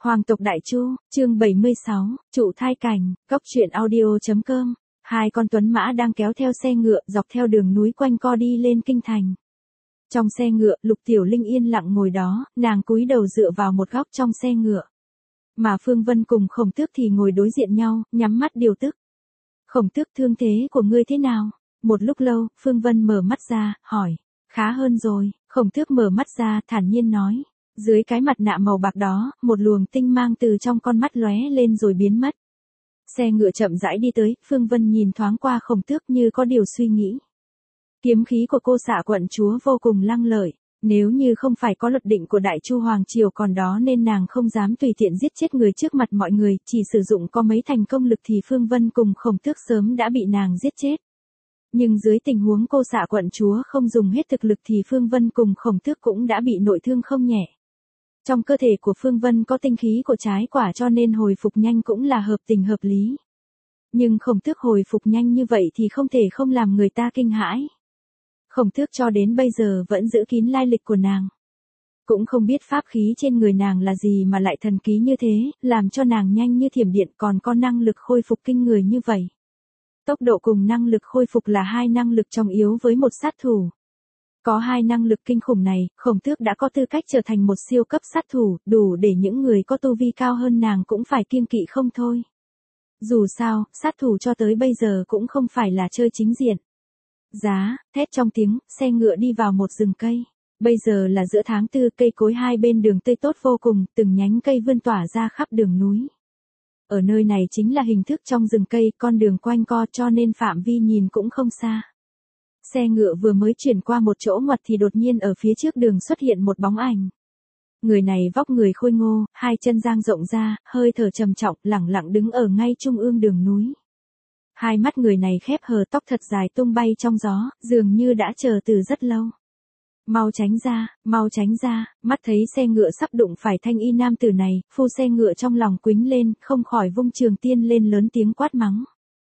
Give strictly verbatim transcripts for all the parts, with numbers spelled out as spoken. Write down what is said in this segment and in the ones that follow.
Hoàng tộc Đại Chu, chương bảy mươi sáu, trụ thai cảnh, góc truyện audio.com. Hai con tuấn mã đang kéo theo xe ngựa dọc theo đường núi quanh co đi lên kinh thành. Trong xe ngựa, Lục Tiểu Linh yên lặng ngồi đó, nàng cúi đầu dựa vào một góc trong xe ngựa. Mà Phương Vân cùng Khổng Tước thì ngồi đối diện nhau, nhắm mắt điều tức. Khổng Tước, thương thế của ngươi thế nào? Một lúc lâu, Phương Vân mở mắt ra, hỏi. Khá hơn rồi. Khổng Tước mở mắt ra, thản nhiên nói. Dưới cái mặt nạ màu bạc đó, một luồng tinh mang từ trong con mắt lóe lên rồi biến mất. Xe ngựa chậm rãi đi tới, Phương Vân nhìn thoáng qua Khổng Tước như có điều suy nghĩ. Kiếm khí của cô xạ quận chúa vô cùng lăng lợi. Nếu như không phải có luật định của Đại Chu Hoàng Triều còn đó nên nàng không dám tùy tiện giết chết người trước mặt mọi người, chỉ sử dụng có mấy thành công lực thì Phương Vân cùng Khổng Tước sớm đã bị nàng giết chết. Nhưng dưới tình huống cô xạ quận chúa không dùng hết thực lực thì Phương Vân cùng Khổng Tước cũng đã bị nội thương không nhẹ. Trong cơ thể của Phương Vân có tinh khí của trái quả cho nên hồi phục nhanh cũng là hợp tình hợp lý. Nhưng Khổng Tước hồi phục nhanh như vậy thì không thể không làm người ta kinh hãi. Khổng Tước cho đến bây giờ vẫn giữ kín lai lịch của nàng. Cũng không biết pháp khí trên người nàng là gì mà lại thần ký như thế, làm cho nàng nhanh như thiểm điện còn có năng lực khôi phục kinh người như vậy. Tốc độ cùng năng lực khôi phục là hai năng lực trọng yếu với một sát thủ. Có hai năng lực kinh khủng này, Khổng Tước đã có tư cách trở thành một siêu cấp sát thủ, đủ để những người có tu vi cao hơn nàng cũng phải kiêng kỵ không thôi. Dù sao, sát thủ cho tới bây giờ cũng không phải là chơi chính diện. Giá, thét trong tiếng, xe ngựa đi vào một rừng cây. Bây giờ là giữa tháng tư, cây cối hai bên đường tươi tốt vô cùng, từng nhánh cây vươn tỏa ra khắp đường núi. Ở nơi này chính là hình thức trong rừng cây, con đường quanh co cho nên phạm vi nhìn cũng không xa. Xe ngựa vừa mới chuyển qua một chỗ ngoặt thì đột nhiên ở phía trước đường xuất hiện một bóng ảnh. Người này vóc người khôi ngô, hai chân dang rộng ra, hơi thở trầm trọng, lẳng lặng đứng ở ngay trung ương đường núi. Hai mắt người này khép hờ, tóc thật dài tung bay trong gió, dường như đã chờ từ rất lâu. Mau tránh ra, mau tránh ra, mắt thấy xe ngựa sắp đụng phải thanh y nam tử này, phu xe ngựa trong lòng quýnh lên, không khỏi vung trường tiên lên lớn tiếng quát mắng.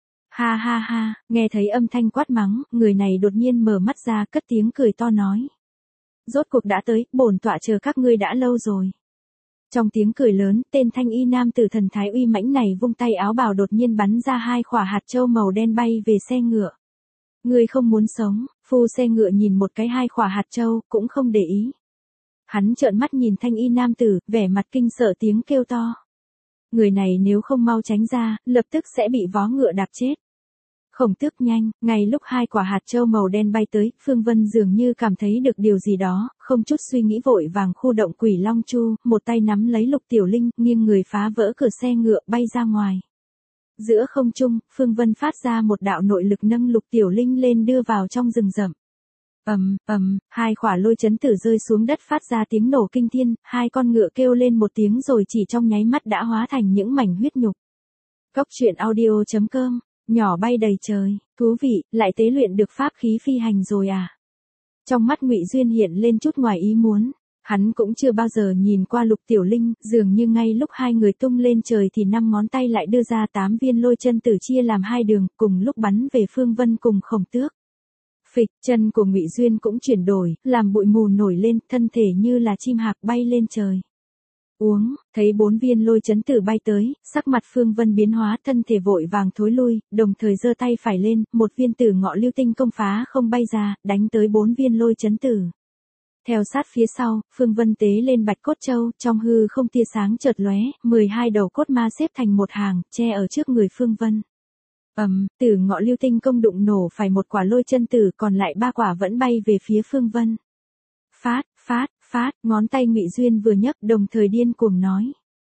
Ha ha ha, nghe thấy âm thanh quát mắng, người này đột nhiên mở mắt ra cất tiếng cười to nói. Rốt cuộc đã tới, bổn tọa chờ các ngươi đã lâu rồi. Trong tiếng cười lớn, tên thanh y nam tử thần thái uy mãnh này vung tay áo bào đột nhiên bắn ra hai quả hạt châu màu đen bay về xe ngựa. Ngươi không muốn sống, phu xe ngựa nhìn một cái hai quả hạt châu, cũng không để ý. Hắn trợn mắt nhìn thanh y nam tử, vẻ mặt kinh sợ tiếng kêu to. Người này nếu không mau tránh ra, lập tức sẽ bị vó ngựa đạp chết. Khổng Tước nhanh, ngay lúc hai quả hạt châu màu đen bay tới, Phương Vân dường như cảm thấy được điều gì đó, không chút suy nghĩ vội vàng khu động Quỷ Long Chu, một tay nắm lấy Lục Tiểu Linh, nghiêng người phá vỡ cửa xe ngựa bay ra ngoài. Giữa không trung, Phương Vân phát ra một đạo nội lực nâng Lục Tiểu Linh lên đưa vào trong rừng rậm. Ầm, ầm, hai quả lôi chấn tử rơi xuống đất phát ra tiếng nổ kinh thiên, hai con ngựa kêu lên một tiếng rồi chỉ trong nháy mắt đã hóa thành những mảnh huyết nhục. Góc truyện audio.com. Nhỏ bay đầy trời, thú vị, lại tế luyện được pháp khí phi hành rồi à? Trong mắt Ngụy Duyên hiện lên chút ngoài ý muốn, hắn cũng chưa bao giờ nhìn qua Lục Tiểu Linh, dường như ngay lúc hai người tung lên trời thì năm ngón tay lại đưa ra tám viên lôi chân tử chia làm hai đường, cùng lúc bắn về Phương Vân cùng Khổng Tước. Phịch, chân của Ngụy Duyên cũng chuyển đổi, làm bụi mù nổi lên, thân thể như là chim hạc bay lên trời. Uống, thấy bốn viên lôi chấn tử bay tới, sắc mặt Phương Vân biến hóa, thân thể vội vàng thối lui, đồng thời giơ tay phải lên, một viên tử ngọ lưu tinh công phá không bay ra, đánh tới bốn viên lôi chấn tử. Theo sát phía sau, Phương Vân tế lên bạch cốt châu, trong hư không tia sáng chợt lóe, mười hai đầu cốt ma xếp thành một hàng, che ở trước người Phương Vân. Ầm, tử ngọ lưu tinh công đụng nổ phải một quả lôi chân tử, còn lại ba quả vẫn bay về phía Phương Vân. Phát, phát, phát, ngón tay Ngụy Duyên vừa nhấc, đồng thời điên cuồng nói.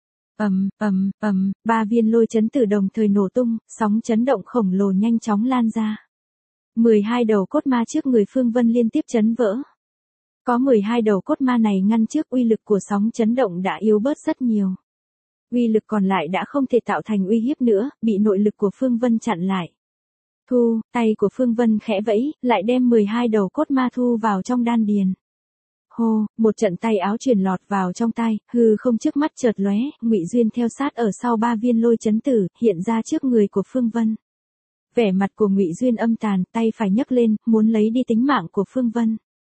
Ầm, ầm, ầm, ba viên lôi chấn tử đồng thời nổ tung, sóng chấn động khổng lồ nhanh chóng lan ra. mười hai đầu cốt ma trước người Phương Vân liên tiếp chấn vỡ. Có mười hai đầu cốt ma này ngăn trước, uy lực của sóng chấn động đã yếu bớt rất nhiều. Uy lực còn lại đã không thể tạo thành uy hiếp nữa, bị nội lực của Phương Vân chặn lại. Thu, tay của Phương Vân khẽ vẫy, lại đem mười hai đầu cốt ma thu vào trong đan điền. Hô, một trận tay áo truyền lọt vào trong tay, hư không trước mắt chợt lóe, Ngụy Duyên theo sát ở sau ba viên lôi chấn tử, hiện ra trước người của Phương Vân. Vẻ mặt của Ngụy Duyên âm tàn, tay phải nhấc lên, muốn lấy đi tính mạng của Phương Vân.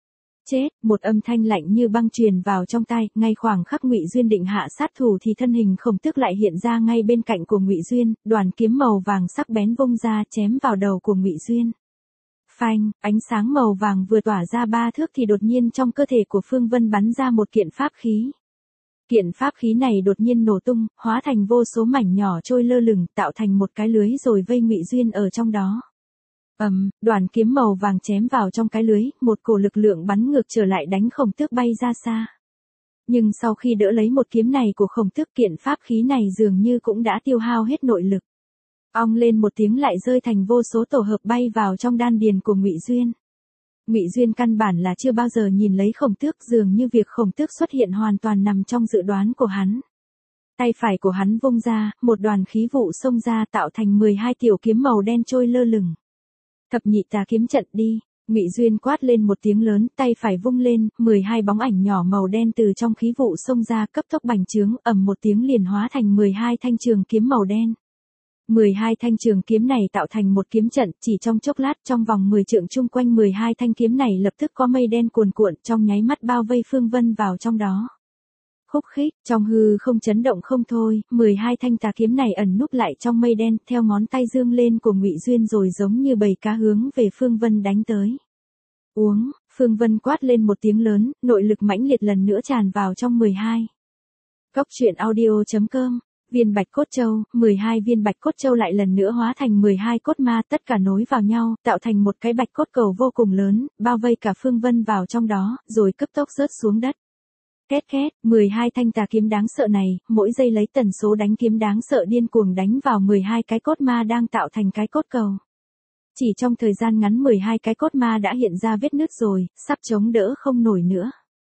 Chết, một âm thanh lạnh như băng truyền vào trong tai, ngay khoảng khắc Ngụy Duyên định hạ sát thủ thì thân hình Khổng Tước lại hiện ra ngay bên cạnh của Ngụy Duyên, đoàn kiếm màu vàng sắc bén vung ra chém vào đầu của Ngụy Duyên. Phanh, ánh sáng màu vàng vừa tỏa ra ba thước thì đột nhiên trong cơ thể của Phương Vân bắn ra một kiện pháp khí. Kiện pháp khí này đột nhiên nổ tung, hóa thành vô số mảnh nhỏ trôi lơ lửng, tạo thành một cái lưới rồi vây Ngụy Duyên ở trong đó. Ầm, um, đoàn kiếm màu vàng chém vào trong cái lưới, một cổ lực lượng bắn ngược trở lại đánh Khổng Tước bay ra xa. Nhưng sau khi đỡ lấy một kiếm này của Khổng Tước, kiện pháp khí này dường như cũng đã tiêu hao hết nội lực. Ong lên một tiếng lại rơi thành vô số tổ hợp bay vào trong đan điền của Ngụy Duyên. Ngụy Duyên căn bản là chưa bao giờ nhìn lấy Khổng Tước, dường như việc Khổng Tước xuất hiện hoàn toàn nằm trong dự đoán của hắn. Tay phải của hắn vung ra, một đoàn khí vụ xông ra tạo thành mười hai tiểu kiếm màu đen trôi lơ lửng. Thập nhị tà kiếm trận đi, Ngụy Duyên quát lên một tiếng lớn, tay phải vung lên, mười hai bóng ảnh nhỏ màu đen từ trong khí vụ xông ra cấp tốc bành trướng, ầm một tiếng liền hóa thành mười hai thanh trường kiếm màu đen. mười hai thanh trường kiếm này tạo thành một kiếm trận, chỉ trong chốc lát trong vòng mười trượng chung quanh mười hai thanh kiếm này lập tức có mây đen cuồn cuộn trong nháy mắt bao vây Phương Vân vào trong đó. Khúc khích, trong hư không chấn động không thôi, mười hai thanh tà kiếm này ẩn núp lại trong mây đen, theo ngón tay dương lên của Ngụy Duyên rồi giống như bầy cá hướng về Phương Vân đánh tới. Uống, Phương Vân quát lên một tiếng lớn, nội lực mãnh liệt lần nữa tràn vào trong mười hai. Cốc truyện audio chấm com, viên bạch cốt châu, mười hai viên bạch cốt châu lại lần nữa hóa thành mười hai cốt ma, tất cả nối vào nhau, tạo thành một cái bạch cốt cầu vô cùng lớn, bao vây cả Phương Vân vào trong đó, rồi cấp tốc rớt xuống đất. Két két, mười hai thanh tà kiếm đáng sợ này, mỗi giây lấy tần số đánh kiếm đáng sợ điên cuồng đánh vào mười hai cái cốt ma đang tạo thành cái cốt cầu. Chỉ trong thời gian ngắn mười hai cái cốt ma đã hiện ra vết nứt rồi, sắp chống đỡ không nổi nữa.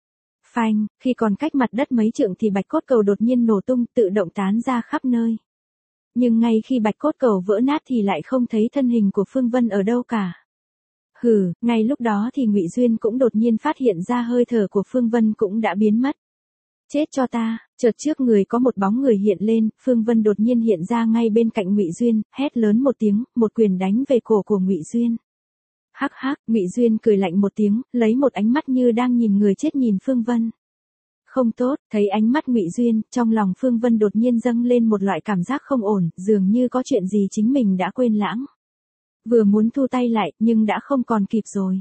Phanh, khi còn cách mặt đất mấy trượng thì bạch cốt cầu đột nhiên nổ tung, tự động tán ra khắp nơi. Nhưng ngay khi bạch cốt cầu vỡ nát thì lại không thấy thân hình của Phương Vân ở đâu cả. Hừ, ngay lúc đó thì Ngụy Duyên cũng đột nhiên phát hiện ra hơi thở của Phương Vân cũng đã biến mất. Chết cho ta, chợt trước người có một bóng người hiện lên, Phương Vân đột nhiên hiện ra ngay bên cạnh Ngụy Duyên, hét lớn một tiếng, một quyền đánh về cổ của Ngụy Duyên. Hắc hắc, Ngụy Duyên cười lạnh một tiếng, lấy một ánh mắt như đang nhìn người chết nhìn Phương Vân. Không tốt, thấy ánh mắt Ngụy Duyên, trong lòng Phương Vân đột nhiên dâng lên một loại cảm giác không ổn, dường như có chuyện gì chính mình đã quên lãng. Vừa muốn thu tay lại, nhưng đã không còn kịp rồi.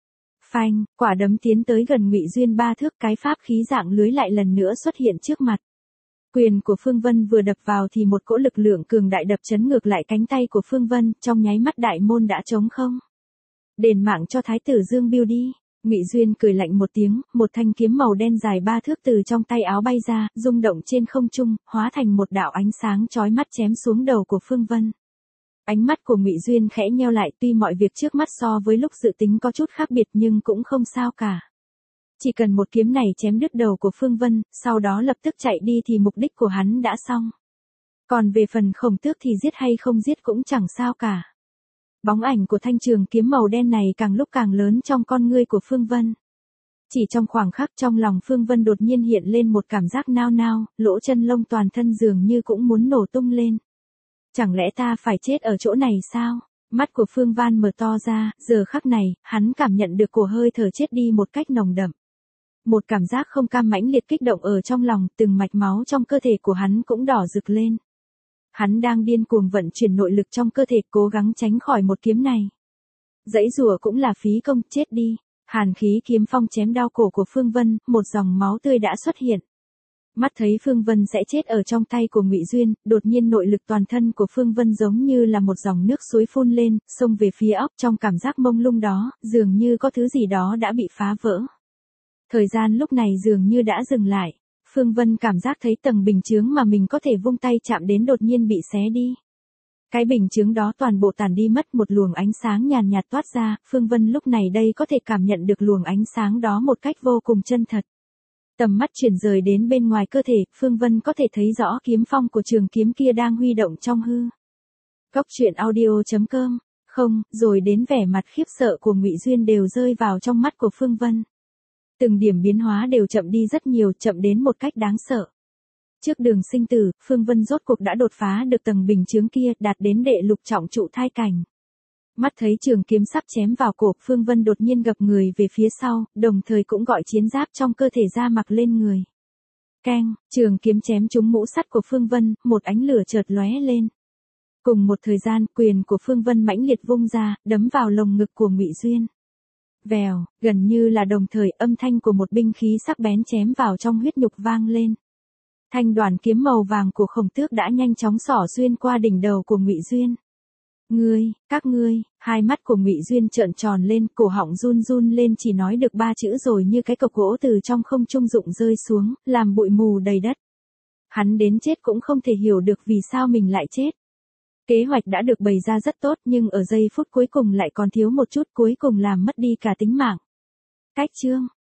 Phanh, quả đấm tiến tới gần Ngụy Duyên ba thước, cái pháp khí dạng lưới lại lần nữa xuất hiện trước mặt. Quyền của Phương Vân vừa đập vào thì một cỗ lực lượng cường đại đập chấn ngược lại cánh tay của Phương Vân, trong nháy mắt đại môn đã trống không. Đền mạng cho thái tử Dương Biêu đi. Ngụy Duyên cười lạnh một tiếng, một thanh kiếm màu đen dài ba thước từ trong tay áo bay ra, rung động trên không trung, hóa thành một đạo ánh sáng chói mắt chém xuống đầu của Phương Vân. Ánh mắt của Ngụy Duyên khẽ nheo lại, tuy mọi việc trước mắt so với lúc dự tính có chút khác biệt nhưng cũng không sao cả. Chỉ cần một kiếm này chém đứt đầu của Phương Vân, sau đó lập tức chạy đi thì mục đích của hắn đã xong. Còn về phần Khổng Tước thì giết hay không giết cũng chẳng sao cả. Bóng ảnh của thanh trường kiếm màu đen này càng lúc càng lớn trong con ngươi của Phương Vân. Chỉ trong khoảng khắc trong lòng Phương Vân đột nhiên hiện lên một cảm giác nao nao, lỗ chân lông toàn thân dường như cũng muốn nổ tung lên. Chẳng lẽ ta phải chết ở chỗ này sao? Mắt của Phương Văn mở to ra, giờ khắc này, hắn cảm nhận được cổ hơi thở chết đi một cách nồng đậm. Một cảm giác không cam mãnh liệt kích động ở trong lòng, từng mạch máu trong cơ thể của hắn cũng đỏ rực lên. Hắn đang điên cuồng vận chuyển nội lực trong cơ thể, cố gắng tránh khỏi một kiếm này. Dãy rùa cũng là phí công, chết đi. Hàn khí kiếm phong chém đau cổ của Phương Vân, một dòng máu tươi đã xuất hiện. Mắt thấy Phương Vân sẽ chết ở trong tay của Ngụy Duyên, đột nhiên nội lực toàn thân của Phương Vân giống như là một dòng nước suối phun lên, xông về phía óc, trong cảm giác mông lung đó, dường như có thứ gì đó đã bị phá vỡ. Thời gian lúc này dường như đã dừng lại. Phương Vân cảm giác thấy tầng bình chướng mà mình có thể vung tay chạm đến đột nhiên bị xé đi. Cái bình chướng đó toàn bộ tàn đi mất, một luồng ánh sáng nhàn nhạt toát ra, Phương Vân lúc này đây có thể cảm nhận được luồng ánh sáng đó một cách vô cùng chân thật. Tầm mắt chuyển rời đến bên ngoài cơ thể, Phương Vân có thể thấy rõ kiếm phong của trường kiếm kia đang huy động trong hư. Cốc truyện audio chấm com, không, rồi đến vẻ mặt khiếp sợ của Ngụy Duyên đều rơi vào trong mắt của Phương Vân. Từng điểm biến hóa đều chậm đi rất nhiều, chậm đến một cách đáng sợ. Trước đường sinh tử, Phương Vân rốt cuộc đã đột phá được tầng bình chướng kia, đạt đến đệ lục trọng trụ thai cảnh. Mắt thấy trường kiếm sắp chém vào cổ, Phương Vân đột nhiên gập người về phía sau, đồng thời cũng gọi chiến giáp trong cơ thể ra mặc lên người. Keng, trường kiếm chém trúng mũ sắt của Phương Vân, một ánh lửa chợt lóe lên. Cùng một thời gian, quyền của Phương Vân mãnh liệt vung ra, đấm vào lồng ngực của Ngụy Duyên. Vèo, gần như là đồng thời, âm thanh của một binh khí sắc bén chém vào trong huyết nhục vang lên. Thanh đoàn kiếm màu vàng của Khổng Tước đã nhanh chóng xỏ xuyên qua đỉnh đầu của Ngụy Duyên. Ngươi, các ngươi, hai mắt của Ngụy Duyên trợn tròn lên, cổ họng run run lên, chỉ nói được ba chữ rồi như cái cọc gỗ từ trong không trung rụng rơi xuống, làm bụi mù đầy đất. Hắn đến chết cũng không thể hiểu được vì sao mình lại chết. Kế hoạch đã được bày ra rất tốt nhưng ở giây phút cuối cùng lại còn thiếu một chút, cuối cùng làm mất đi cả tính mạng. Cách chương